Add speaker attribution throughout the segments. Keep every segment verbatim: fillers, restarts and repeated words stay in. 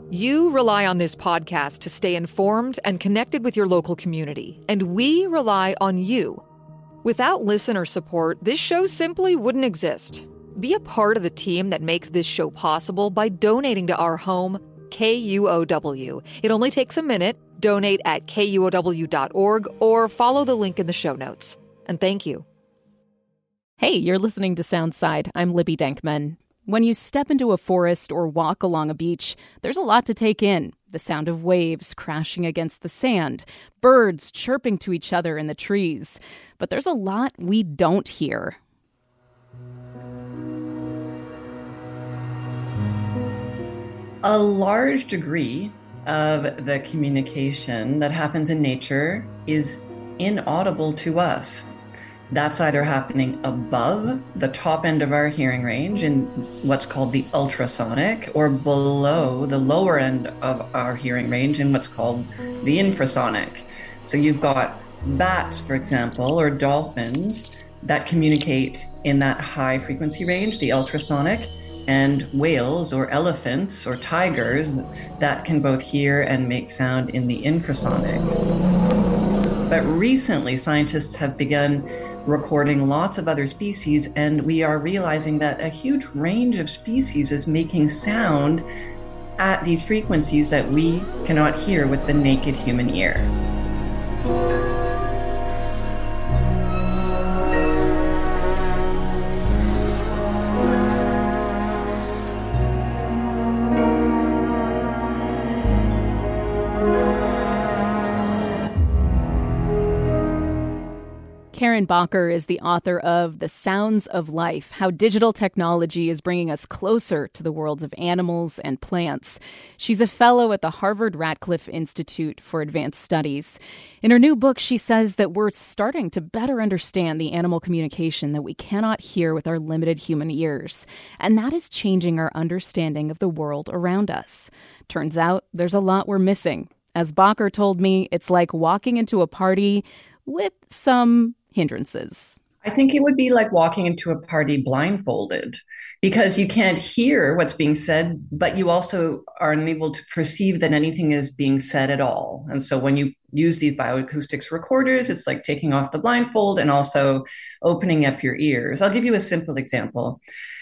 Speaker 1: You rely on this podcast to stay informed and connected with your local community, and we rely on you. Without listener support, this show simply wouldn't exist. Be a part of the team that makes this show possible by donating to our home, K U O W. It only takes a minute. Donate at K U O W dot org or follow the link in the show notes. And thank you.
Speaker 2: Hey, you're listening to Soundside. I'm Libby Denkman. When you step into a forest or walk along a beach, there's a lot to take in. The sound of waves crashing against the sand, birds chirping to each other in the trees. But there's a lot we don't hear.
Speaker 3: A large degree of the communication that happens in nature is inaudible to us. That's either happening above the top end of our hearing range in what's called the ultrasonic, or below the lower end of our hearing range in what's called the infrasonic. So you've got bats, for example, or dolphins that communicate in that high frequency range, the ultrasonic, and whales or elephants or tigers that can both hear and make sound in the infrasonic. But recently, scientists have begun recording lots of other species, and we are realizing that a huge range of species is making sound at these frequencies that we cannot hear with the naked human ear.
Speaker 2: Karen Bacher is the author of The Sounds of Life, How Digital Technology is Bringing Us Closer to the Worlds of Animals and Plants. She's a fellow at the Harvard Radcliffe Institute for Advanced Studies. In her new book, she says that we're starting to better understand the animal communication that we cannot hear with our limited human ears. And that is changing our understanding of the world around us. Turns out there's a lot we're missing. As Bacher told me, it's like walking into a party with some hindrances.
Speaker 3: I think it would be like walking into a party blindfolded, because you can't hear what's being said, but you also are unable to perceive that anything is being said at all. And so when you use these bioacoustics recorders, it's like taking off the blindfold and also opening up your ears. I'll give you a simple example.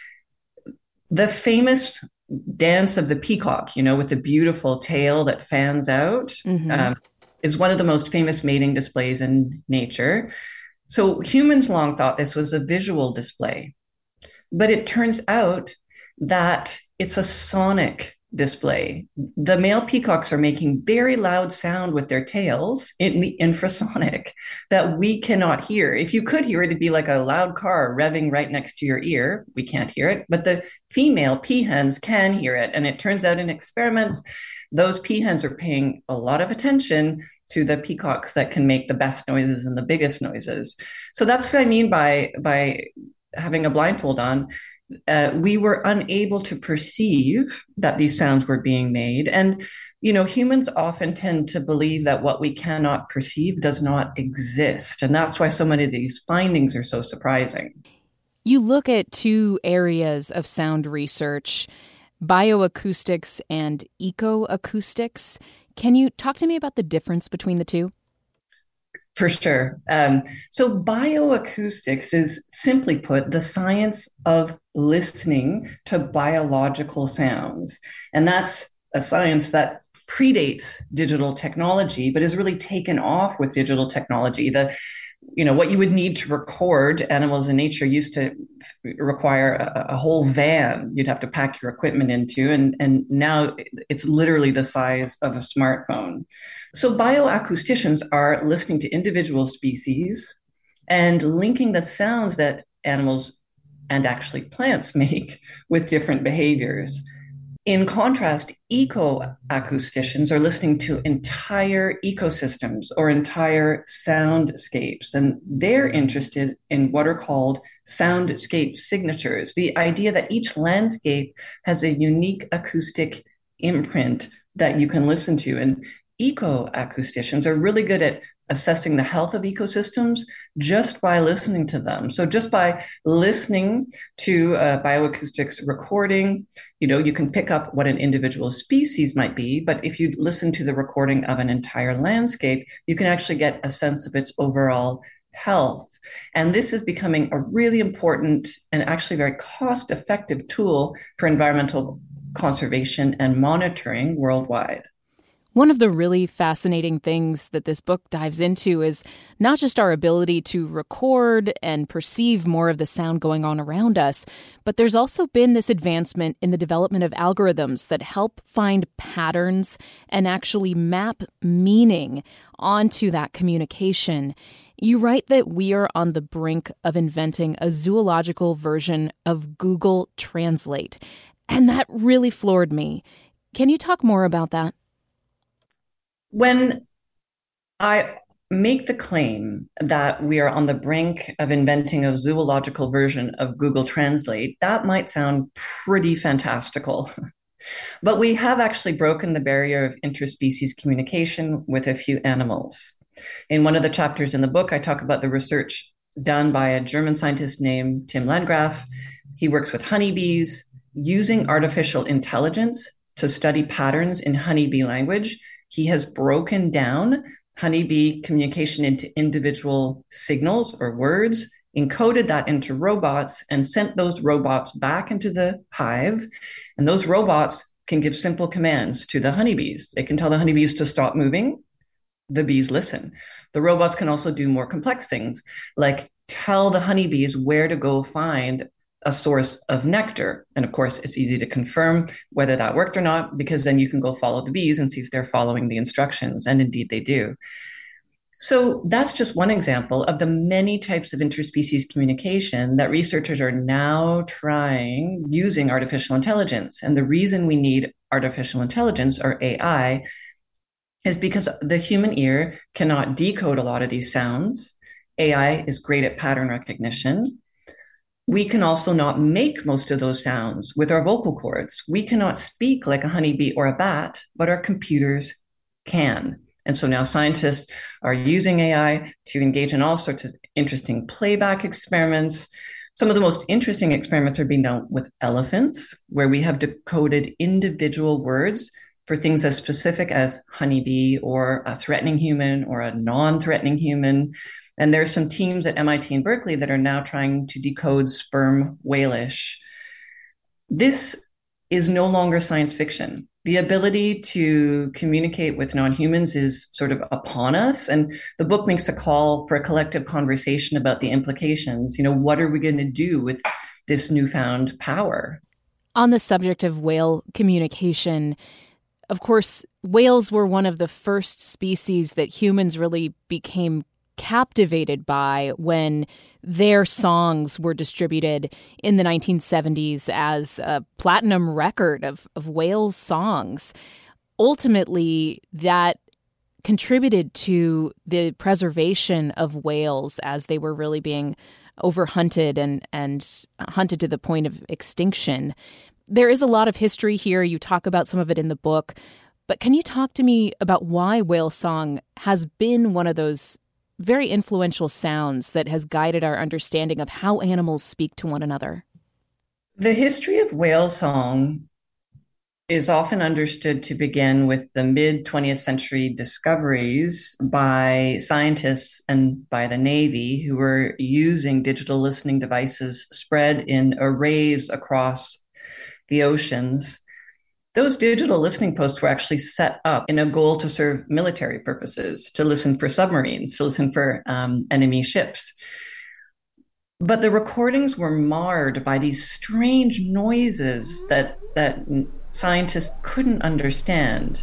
Speaker 3: The famous dance of the peacock, you know, with the beautiful tail that fans out, mm-hmm. um, is one of the most famous mating displays in nature. So humans long thought this was a visual display, but it turns out that it's a sonic display. The male peacocks are making very loud sound with their tails in the infrasonic that we cannot hear. If you could hear it, it'd be like a loud car revving right next to your ear. We can't hear it, but the female peahens can hear it. And it turns out in experiments, those peahens are paying a lot of attention to the peacocks that can make the best noises and the biggest noises. So that's what I mean by, by having a blindfold on. Uh, we were unable to perceive that these sounds were being made. And, you know, humans often tend to believe that what we cannot perceive does not exist. And that's why so many of these findings are so surprising.
Speaker 2: You look at two areas of sound research, bioacoustics and ecoacoustics. Can you talk to me about the difference between the two?
Speaker 3: For sure. Um, so bioacoustics is, simply put, the science of listening to biological sounds. And that's a science that predates digital technology, but is really taken off with digital technology. The You know, what you would need to record animals in nature used to require a, a whole van you'd have to pack your equipment into. And, and now it's literally the size of a smartphone. So bioacousticians are listening to individual species and linking the sounds that animals and actually plants make with different behaviors. In contrast, ecoacousticians are listening to entire ecosystems or entire soundscapes, and they're interested in what are called soundscape signatures, the idea that each landscape has a unique acoustic imprint that you can listen to. And ecoacousticians are really good at assessing the health of ecosystems just by listening to them. So just by listening to a bioacoustics recording, you know, you can pick up what an individual species might be, but if you listen to the recording of an entire landscape, you can actually get a sense of its overall health. And this is becoming a really important and actually very cost-effective tool for environmental conservation and monitoring worldwide.
Speaker 2: One of the really fascinating things that this book dives into is not just our ability to record and perceive more of the sound going on around us, but there's also been this advancement in the development of algorithms that help find patterns and actually map meaning onto that communication. You write that we are on the brink of inventing a zoological version of Google Translate, and that really floored me. Can you talk more about that?
Speaker 3: When I make the claim that we are on the brink of inventing a zoological version of Google Translate, that might sound pretty fantastical. But we have actually broken the barrier of interspecies communication with a few animals. In one of the chapters in the book, I talk about the research done by a German scientist named Tim Landgraf. He works with honeybees using artificial intelligence to study patterns in honeybee language. He has broken down honeybee communication into individual signals or words, encoded that into robots, and sent those robots back into the hive. And those robots can give simple commands to the honeybees. They can tell the honeybees to stop moving. The bees listen. The robots can also do more complex things, like tell the honeybees where to go find a source of nectar. And of course, it's easy to confirm whether that worked or not, because then you can go follow the bees and see if they're following the instructions. And indeed they do. So that's just one example of the many types of interspecies communication that researchers are now trying using artificial intelligence. And the reason we need artificial intelligence, or A I, is because the human ear cannot decode a lot of these sounds. A I is great at pattern recognition. We can also not make most of those sounds with our vocal cords. We cannot speak like a honeybee or a bat, but our computers can. And so now scientists are using A I to engage in all sorts of interesting playback experiments. Some of the most interesting experiments are being done with elephants, where we have decoded individual words for things as specific as honeybee or a threatening human or a non-threatening human. And there's some teams at M I T and Berkeley that are now trying to decode sperm whalish. This is no longer science fiction. The ability to communicate with non-humans is sort of upon us. And the book makes a call for a collective conversation about the implications. You know, what are we going to do with this newfound power?
Speaker 2: On the subject of whale communication, of course, whales were one of the first species that humans really became captivated by when their songs were distributed in the nineteen seventies as a platinum record of, of whale songs. Ultimately, that contributed to the preservation of whales as they were really being overhunted and, and hunted to the point of extinction. There is a lot of history here. You talk about some of it in the book. But can you talk to me about why whale song has been one of those very influential sounds that has guided our understanding of how animals speak to one another?
Speaker 3: The history of whale song is often understood to begin with the mid-twentieth century discoveries by scientists and by the Navy, who were using digital listening devices spread in arrays across the oceans. Those digital listening posts were actually set up in a goal to serve military purposes, to listen for submarines, to listen for um, enemy ships. But the recordings were marred by these strange noises that, that scientists couldn't understand.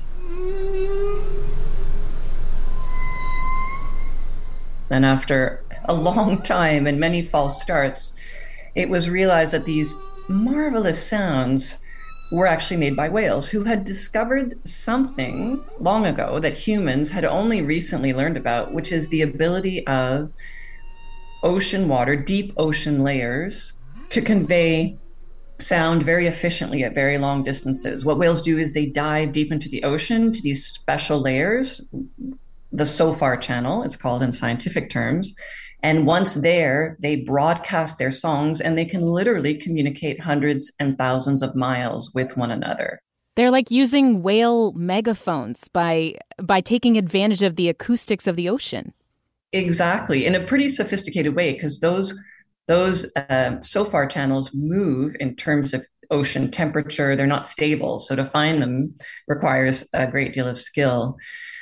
Speaker 3: And after a long time and many false starts, it was realized that these marvelous sounds were actually made by whales, who had discovered something long ago that humans had only recently learned about, which is the ability of ocean water, deep ocean layers, to convey sound very efficiently at very long distances. What whales do is they dive deep into the ocean to these special layers, the SOFAR channel, it's called in scientific terms. And once there, they broadcast their songs and they can literally communicate hundreds and thousands of miles with one another.
Speaker 2: They're like using whale megaphones by by taking advantage of the acoustics of the ocean.
Speaker 3: Exactly, in a pretty sophisticated way, because those those uh, SOFAR channels move in terms of ocean temperature. They're not stable, so to find them requires a great deal of skill.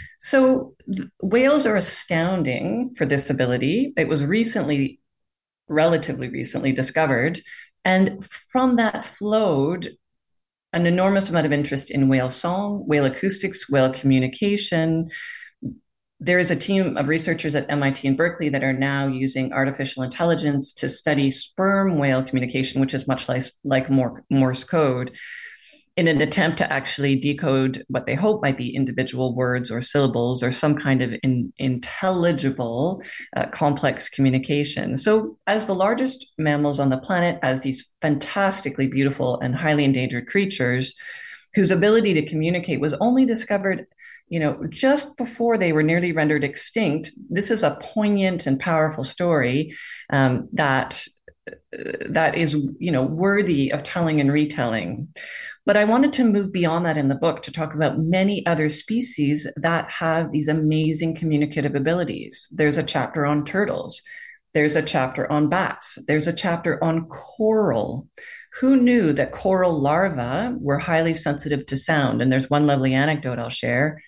Speaker 3: So th- whales are astounding for this ability. It was recently, relatively recently discovered, and from that flowed an enormous amount of interest in whale song, whale acoustics, whale communication. There is a team of researchers at M I T and Berkeley that are now using artificial intelligence to study sperm whale communication, which is much like, like Morse code, in an attempt to actually decode what they hope might be individual words or syllables or some kind of in, intelligible, uh, complex communication. So as the largest mammals on the planet, as these fantastically beautiful and highly endangered creatures whose ability to communicate was only discovered, you know, just before they were nearly rendered extinct, this is a poignant and powerful story um, that that is, you know, worthy of telling and retelling. But I wanted to move beyond that in the book to talk about many other species that have these amazing communicative abilities. There's a chapter on turtles. There's a chapter on bats. There's a chapter on coral. Who knew that coral larvae were highly sensitive to sound? And there's one lovely anecdote I'll share.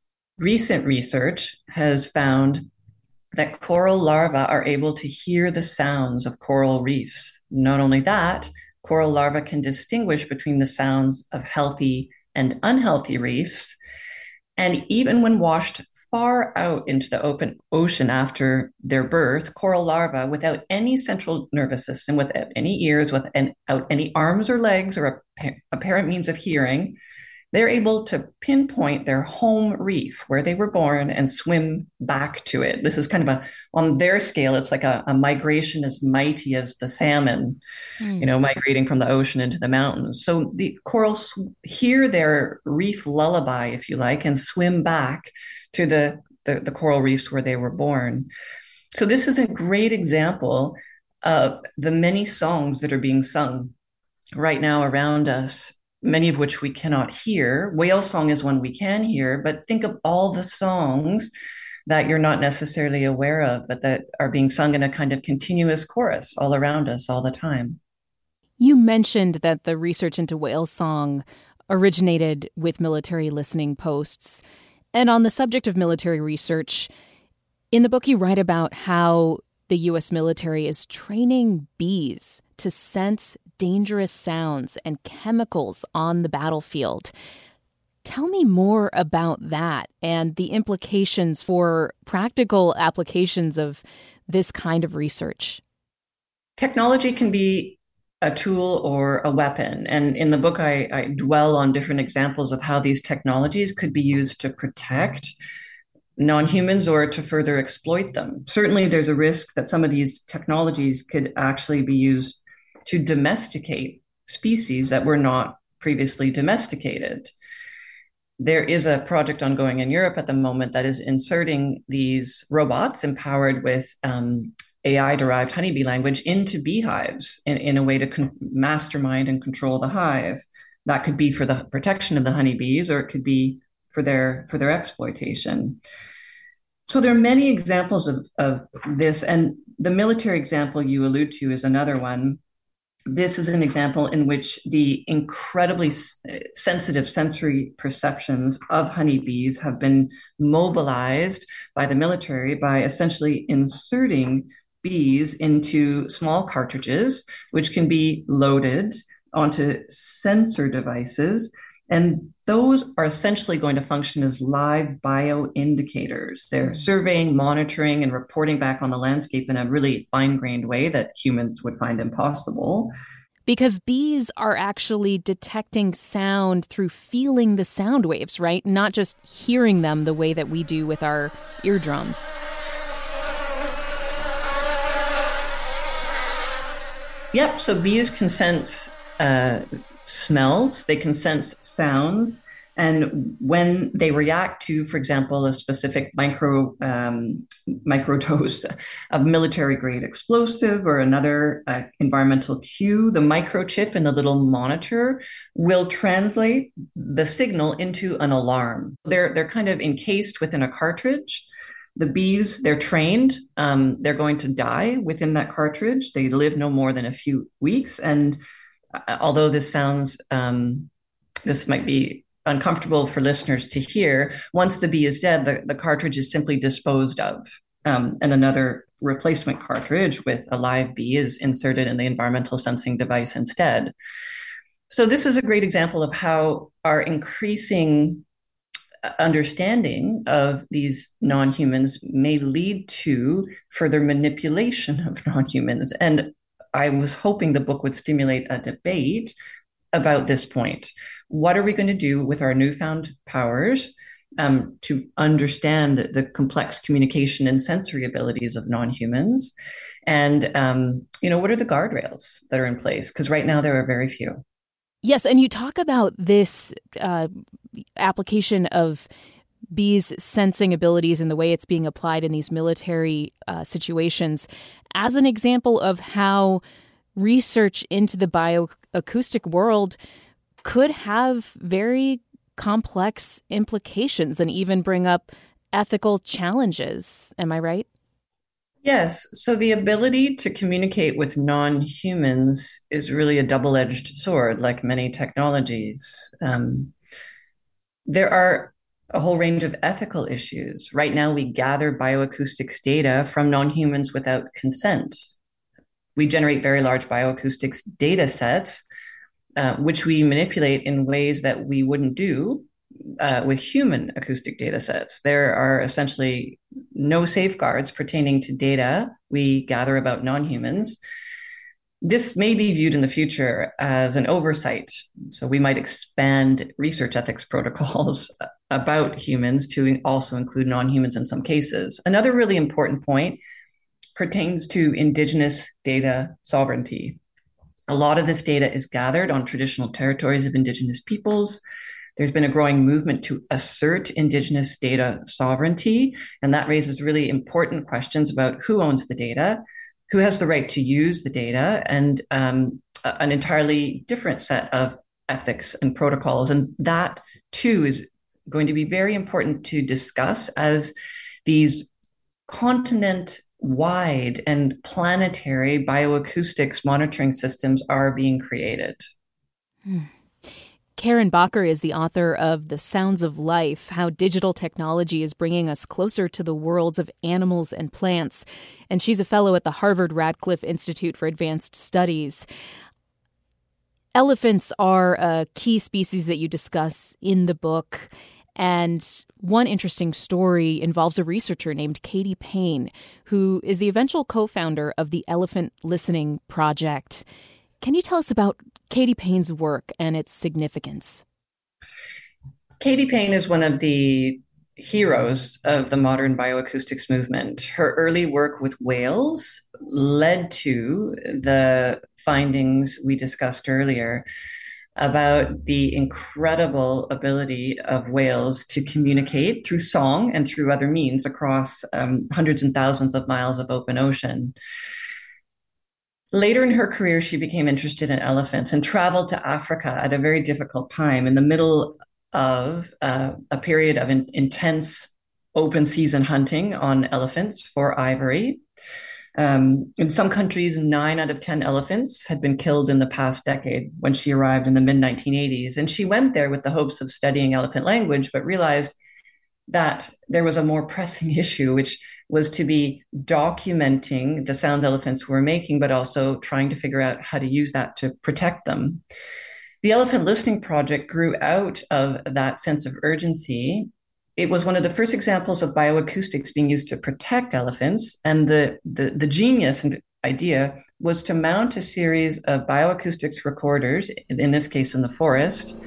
Speaker 3: Recent research has found that coral larvae are able to hear the sounds of coral reefs. Not only that, coral larvae can distinguish between the sounds of healthy and unhealthy reefs. And even when washed far out into the open ocean after their birth, coral larvae, without any central nervous system, without any ears, without any arms or legs or a apparent means of hearing, they're able to pinpoint their home reef where they were born and swim back to it. This is kind of a, on their scale, it's like a, a migration as mighty as the salmon, mm. you know, migrating from the ocean into the mountains. So the corals hear their reef lullaby, if you like, and swim back to the, the, the coral reefs where they were born. So this is a great example of the many songs that are being sung right now around us, many of which we cannot hear. Whale song is one we can hear, but think of all the songs that you're not necessarily aware of, but that are being sung in a kind of continuous chorus all around us all the time.
Speaker 2: You mentioned that the research into whale song originated with military listening posts. And on the subject of military research, in the book you write about how the U S military is training bees to sense dangerous sounds and chemicals on the battlefield. Tell me more about that and the implications for practical applications of this kind of research.
Speaker 3: Technology can be a tool or a weapon. And in the book, I, I dwell on different examples of how these technologies could be used to protect non-humans or to further exploit them. Certainly, there's a risk that some of these technologies could actually be used to domesticate species that were not previously domesticated. There is a project ongoing in Europe at the moment that is inserting these robots empowered with um, A I-derived honeybee language into beehives in, in a way to con- mastermind and control the hive. That could be for the protection of the honeybees, or it could be for their for their exploitation. So there are many examples of, of this, and the military example you allude to is another one. This is an example in which the incredibly sensitive sensory perceptions of honeybees have been mobilized by the military by essentially inserting bees into small cartridges, which can be loaded onto sensor devices. And those are essentially going to function as live bioindicators. They're surveying, monitoring, and reporting back on the landscape in a really fine-grained way that humans would find impossible.
Speaker 2: Because bees are actually detecting sound through feeling the sound waves, right? Not just hearing them the way that we do with our eardrums.
Speaker 3: Yep, so bees can sense uh, smells, they can sense sounds, And when they react to, for example, a specific micro um, microdose of military grade explosive or another uh, environmental cue, the microchip in the little monitor will translate the signal into an alarm. They're they're kind of encased within a cartridge. The bees, they're trained. Um, they're going to die within that cartridge. They live no more than a few weeks. And uh, although this sounds, um, this might be uncomfortable for listeners to hear, once the bee is dead, the, the cartridge is simply disposed of. Um, and another replacement cartridge with a live bee is inserted in the environmental sensing device instead. So this is a great example of how our increasing understanding of these non-humans may lead to further manipulation of non-humans. And I was hoping the book would stimulate a debate about this point. What are we going to do with our newfound powers um, to understand the complex communication and sensory abilities of non-humans? And, um, you know, what are the guardrails that are in place? Because right now there are very few.
Speaker 2: Yes, and you talk about this uh, application of bees' sensing abilities and the way it's being applied in these military uh, situations as an example of how research into the bioacoustic world could have very complex implications and even bring up ethical challenges. Am I right?
Speaker 3: Yes. So the ability to communicate with non-humans is really a double-edged sword, like many technologies. Um, there are a whole range of ethical issues. Right now, we gather bioacoustics data from non-humans without consent. We generate very large bioacoustics data sets, uh, which we manipulate in ways that we wouldn't do uh, with human acoustic data sets. There are essentially no safeguards pertaining to data we gather about non-humans. This may be viewed in the future as an oversight. So we might expand research ethics protocols about humans to also include non-humans in some cases. Another really important point pertains to Indigenous data sovereignty. A lot of this data is gathered on traditional territories of Indigenous peoples. There's been a growing movement to assert Indigenous data sovereignty, and that raises really important questions about who owns the data, who has the right to use the data, and um, an entirely different set of ethics and protocols. And that, too, is going to be very important to discuss as these continent-wide and planetary bioacoustics monitoring systems are being created.
Speaker 2: Hmm. Karen Bakker is the author of The Sounds of Life, How Digital Technology is Bringing Us Closer to the Worlds of Animals and Plants. And she's a fellow at the Harvard Radcliffe Institute for Advanced Studies. Elephants are a key species that you discuss in the book. And one interesting story involves a researcher named Katie Payne, who is the eventual co-founder of the Elephant Listening Project. Can you tell us about Katie Payne's work and its significance?
Speaker 3: Katie Payne is one of the heroes of the modern bioacoustics movement. Her early work with whales led to the findings we discussed earlier about the incredible ability of whales to communicate through song and through other means across um, hundreds and thousands of miles of open ocean. Later in her career, she became interested in elephants and traveled to Africa at a very difficult time in the middle of uh, a period of in- intense open season hunting on elephants for ivory. Um, in some countries, nine out of ten elephants had been killed in the past decade when she arrived in the mid nineteen eighties. And she went there with the hopes of studying elephant language, but realized that there was a more pressing issue, which was to be documenting the sounds elephants were making, but also trying to figure out how to use that to protect them. The Elephant Listening Project grew out of that sense of urgency. It was one of the first examples of bioacoustics being used to protect elephants. And the, the, the genius and idea was to mount a series of bioacoustics recorders, in this case in the forest,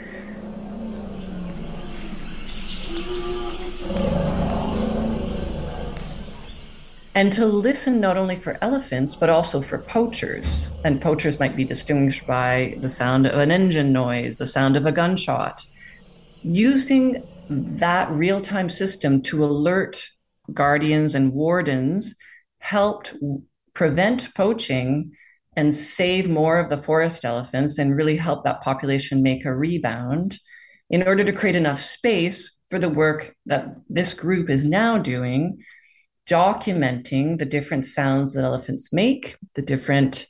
Speaker 3: and to listen not only for elephants, but also for poachers. And poachers might be distinguished by the sound of an engine noise, the sound of a gunshot. using that real-time system to alert guardians and wardens helped prevent poaching and save more of the forest elephants and really help that population make a rebound in order to create enough space for the work that this group is now doing, documenting the different sounds that elephants make, the different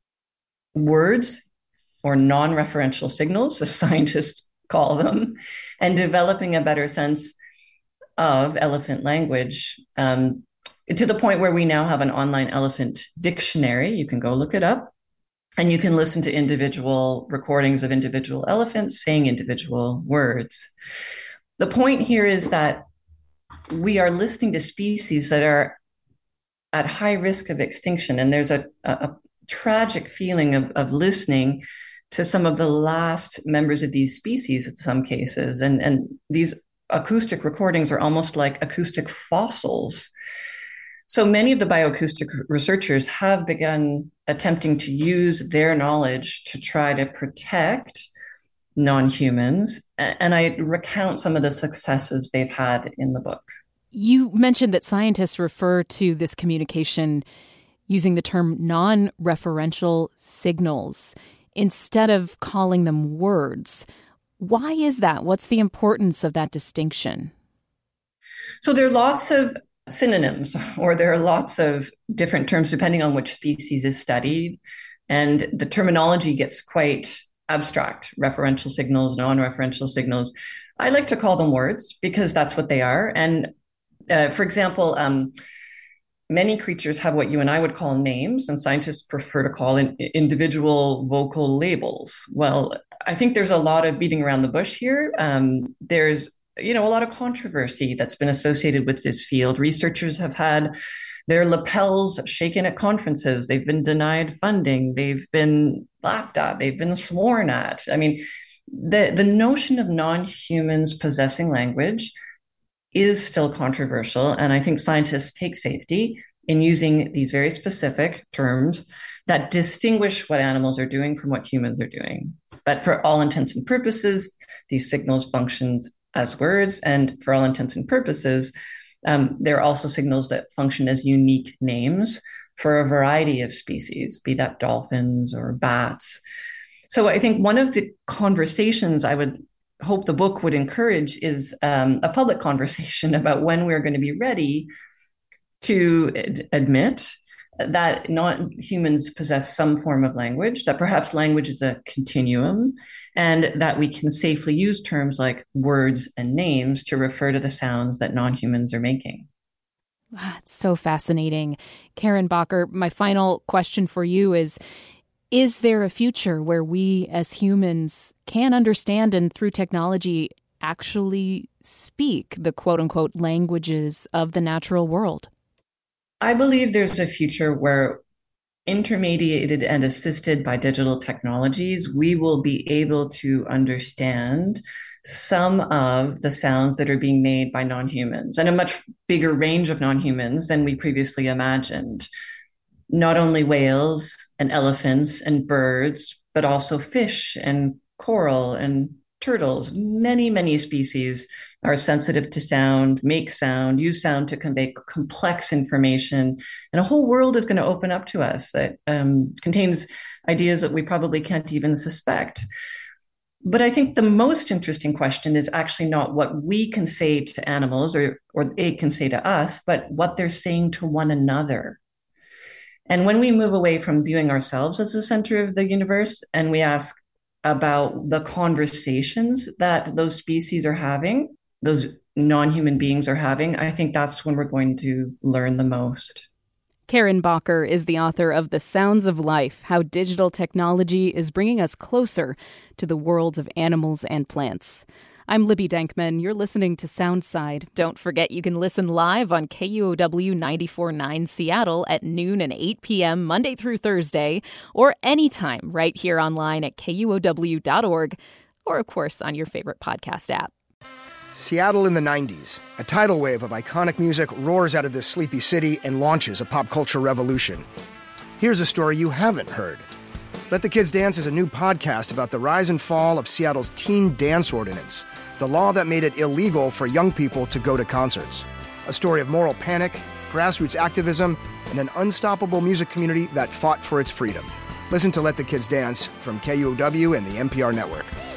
Speaker 3: words or non-referential signals, the scientists call them, and developing a better sense of elephant language, um, to the point where we now have an online elephant dictionary. You can go look it up, and you can listen to individual recordings of individual elephants saying individual words. The point here is that we are listening to species that are at high risk of extinction, and there's a, a, a tragic feeling of, of listening to some of the last members of these species in some cases. And, and these acoustic recordings are almost like acoustic fossils. So many of the bioacoustic researchers have begun attempting to use their knowledge to try to protect non-humans. And I recount some of the successes they've had in the book.
Speaker 2: You mentioned that scientists refer to this communication using the term non-referential signals instead of calling them words. Why is that? What's the importance of that distinction?
Speaker 3: So there are lots of synonyms, or there are lots of different terms depending on which species is studied. And the terminology gets quite abstract: referential signals, non-referential signals. I like to call them words because that's what they are. And uh, for example, um, many creatures have what you and I would call names, and scientists prefer to call in individual vocal labels. Well, I think there's a lot of beating around the bush here. Um, there's, you know, a lot of controversy that's been associated with this field. Researchers have had their lapels shaken at conferences. They've been denied funding. They've been laughed at. They've been sworn at. I mean, the, the notion of non-humans possessing language is still controversial. And I think scientists take safety in using these very specific terms that distinguish what animals are doing from what humans are doing. But for all intents and purposes, these signals function as words. And for all intents and purposes, um, there are also signals that function as unique names for a variety of species, be that dolphins or bats. So I think one of the conversations I would hope the book would encourage is um, a public conversation about when we're going to be ready to ad- admit that non-humans possess some form of language, that perhaps language is a continuum, and that we can safely use terms like words and names to refer to the sounds that non-humans are making.
Speaker 2: Ah, it's so fascinating. Karen Bacher, my final question for you is, is there a future where we as humans can understand and through technology actually speak the quote-unquote languages of the natural world?
Speaker 3: I believe there's a future where, intermediated and assisted by digital technologies, we will be able to understand some of the sounds that are being made by non-humans, and a much bigger range of non-humans than we previously imagined. Not only whales and elephants and birds, but also fish and coral and turtles. Many, many species are sensitive to sound, make sound, use sound to convey complex information. And a whole world is going to open up to us that um, contains ideas that we probably can't even suspect. But I think the most interesting question is actually not what we can say to animals or, or they can say to us, but what they're saying to one another. And when we move away from viewing ourselves as the center of the universe and we ask about the conversations that those species are having, those non-human beings are having, I think that's when we're going to learn the most.
Speaker 2: Karen Bacher is the author of The Sounds of Life: How Digital Technology is Bringing Us Closer to the Worlds of Animals and Plants. I'm Libby Denkman. You're listening to Soundside. Don't forget you can listen live on K U O W ninety-four point nine Seattle at noon and eight p.m. Monday through Thursday, or anytime right here online at K U O W dot org, or of course on your favorite podcast app.
Speaker 4: Seattle in the nineties. A tidal wave of iconic music roars out of this sleepy city and launches a pop culture revolution. Here's a story you haven't heard. Let the Kids Dance is a new podcast about the rise and fall of Seattle's teen dance ordinance. the law that made it illegal for young people to go to concerts. A story of moral panic, grassroots activism, and an unstoppable music community that fought for its freedom. Listen to Let the Kids Dance from K U O W and the N P R Network.